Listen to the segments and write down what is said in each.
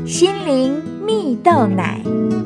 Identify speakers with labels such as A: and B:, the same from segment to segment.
A: 心灵蜜豆奶。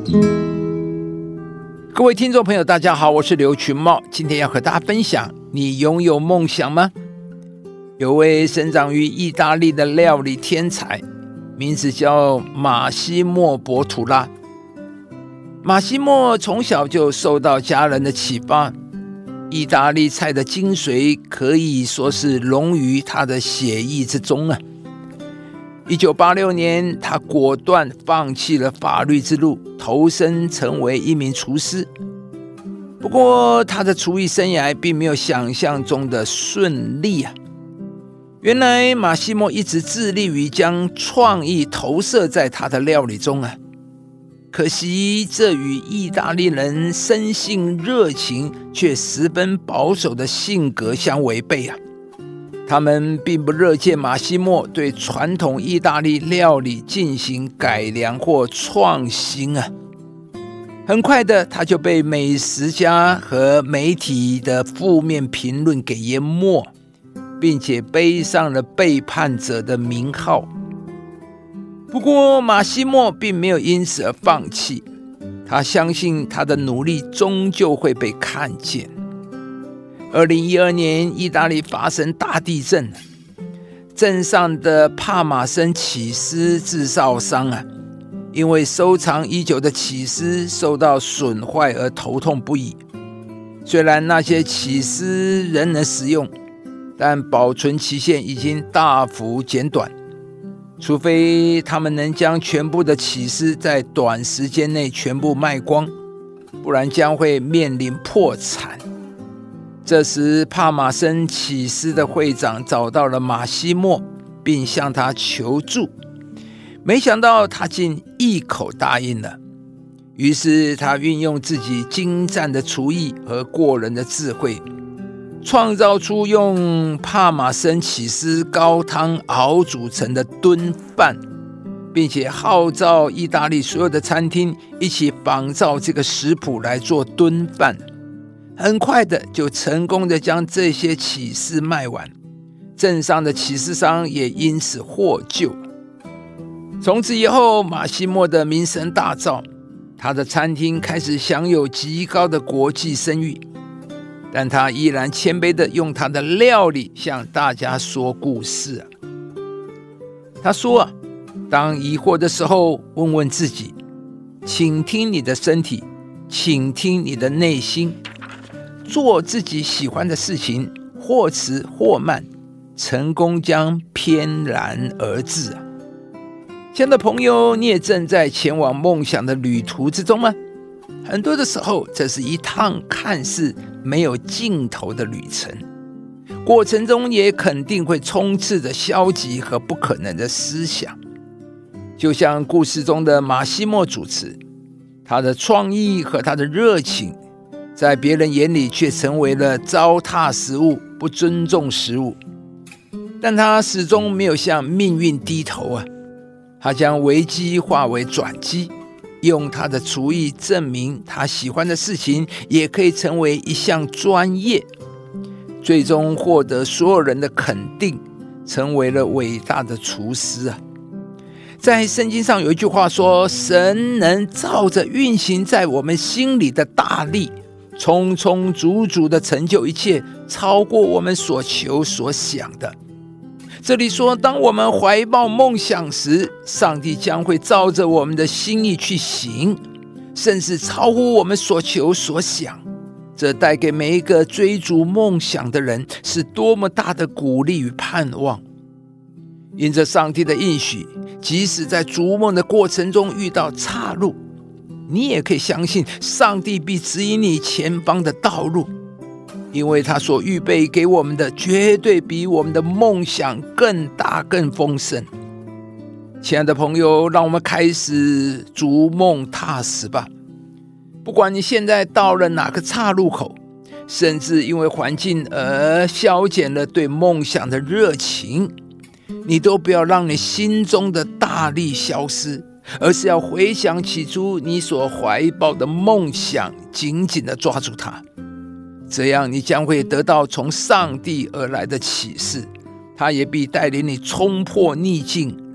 B: 各位听众朋友大家好，我是刘群茂，今天要和大家分享，你拥有梦想吗？有位生长于意大利的料理天才，名字叫马西莫·博图拉。马西莫从小就受到家人的启发，意大利菜的精髓可以说是融于他的血液之中啊。1986年，他果断放弃了法律之路，投身成为一名厨师。不过，他的厨艺生涯并没有想象中的顺利啊。原来，马西莫一直致力于将创意投射在他的料理中啊。可惜，这与意大利人生性热情却十分保守的性格相违背啊。他们并不乐见马西莫对传统意大利料理进行改良或创新啊。很快的，他就被美食家和媒体的负面评论给淹没，并且背上了背叛者的名号。不过，马西莫并没有因此而放弃，他相信他的努力终究会被看见。2012年，意大利发生大地震，镇上的帕马森起司制造商因为收藏已久的起司受到损坏而头痛不已。虽然那些起司仍能使用，但保存期限已经大幅减短，除非他们能将全部的起司在短时间内全部卖光，不然将会面临破产。这时，帕马森起司的会长找到了马西莫，并向他求助。没想到他竟一口答应了。于是他运用自己精湛的厨艺和过人的智慧，创造出用帕马森起司高汤熬煮成的炖饭，并且号召意大利所有的餐厅一起仿照这个食谱来做炖饭。很快的就成功的将这些起司卖完，镇上的起司商也因此获救。从此以后，马西莫的名声大噪，他的餐厅开始享有极高的国际声誉。但他依然谦卑的用他的料理向大家说故事他说当疑惑的时候，问问自己，倾听你的身体，倾听你的内心，做自己喜欢的事情，或迟或慢，成功将翩然而至亲爱的朋友，你也正在前往梦想的旅途之中吗？很多的时候，这是一趟看似没有尽头的旅程，过程中也肯定会充斥着消极和不可能的思想。就像故事中的马西莫主持，他的创意和他的热情在别人眼里却成为了糟蹋食物，不尊重食物。但他始终没有向命运低头他将危机化为转机，用他的厨艺证明他喜欢的事情也可以成为一项专业，最终获得所有人的肯定，成为了伟大的厨师在圣经上有一句话说，神能照着运行在我们心里的大力，充充足足的成就一切，超过我们所求所想的。这里说，当我们怀抱梦想时，上帝将会照着我们的心意去行，甚至超乎我们所求所想。这带给每一个追逐梦想的人是多么大的鼓励与盼望。因着上帝的应许，即使在逐梦的过程中遇到岔路，你也可以相信上帝必指引你前方的道路，因为他所预备给我们的绝对比我们的梦想更大更丰盛。亲爱的朋友，让我们开始逐梦踏实吧。不管你现在到了哪个岔路口，甚至因为环境而消减了对梦想的热情，你都不要让你心中的大力消失，而是要回想起初你所怀抱的梦想，紧紧地抓住它。这样你将会得到从上帝而来的启示，他也必带领你冲破逆境，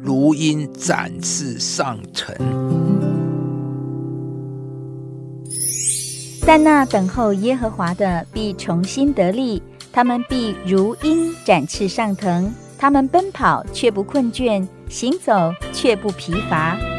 B: 如鹰展翅上腾。
A: 但那等候耶和华的必重新得力，他们必如鹰展翅上腾，他们奔跑却不困倦，行走却不疲乏。